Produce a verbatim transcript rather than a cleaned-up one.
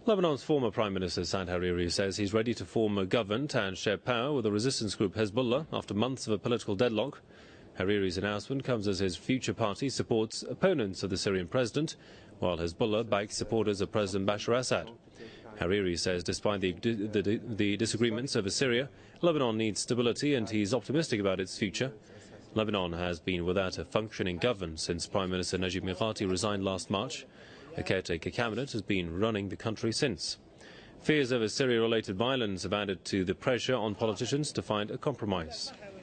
Lebanon's former Prime Minister Saad Hariri says he's ready to form a government and share power with the resistance group Hezbollah after months of a political deadlock. Hariri's announcement comes as his future party supports opponents of the Syrian president, while Hezbollah backs supporters of President Bashar Assad. Hariri says despite the, the, the disagreements over Syria, Lebanon needs stability and he's optimistic about its future. Lebanon has been without a functioning government since Prime Minister Najib Mikati resigned last March. A caretaker cabinet has been running the country since. Fears over Syria-related violence have added to the pressure on politicians to find a compromise.